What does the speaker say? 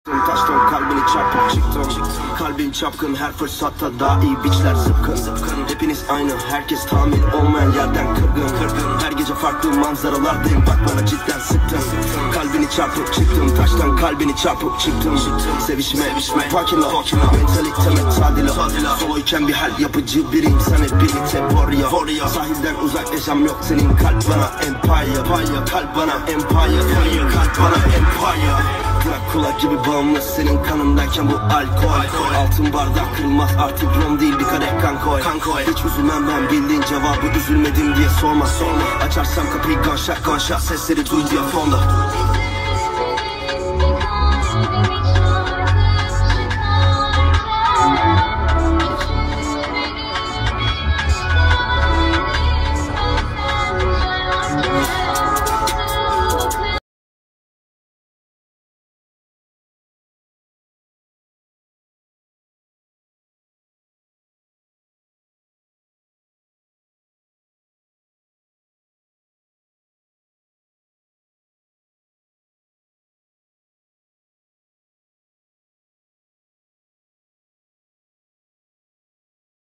Taştan kalbini çarpıp çıktım. Kalbin çapkın, her fırsatta daha iyi biçler zıpkın. Hepiniz aynı, herkes tamir olmayan yerden kırgın. Her gece farklı manzaralardayım, bak bana cidden sıktın. Kalbini çarpıp çıktım, taştan kalbini çarpıp çıktım. Sevişme, fucking love, mentaliteme tadila. Soloyken bir hal yapıcı biriyim, sen hep birlikte warrior. Sahilden uzak yaşam yok senin, kalp bana empire. Kalp bana empire, kalp bana empire. Dracula gibi bağımlı senin kanındayken bu alkol. Altın bardak kırılmaz artık, rom değil bir kadeh kan koy. Hiç üzülmem ben, bildiğin cevabı üzülmedim diye sorma. Açarsam kapıyı gunshot sesleri duy diye fonda.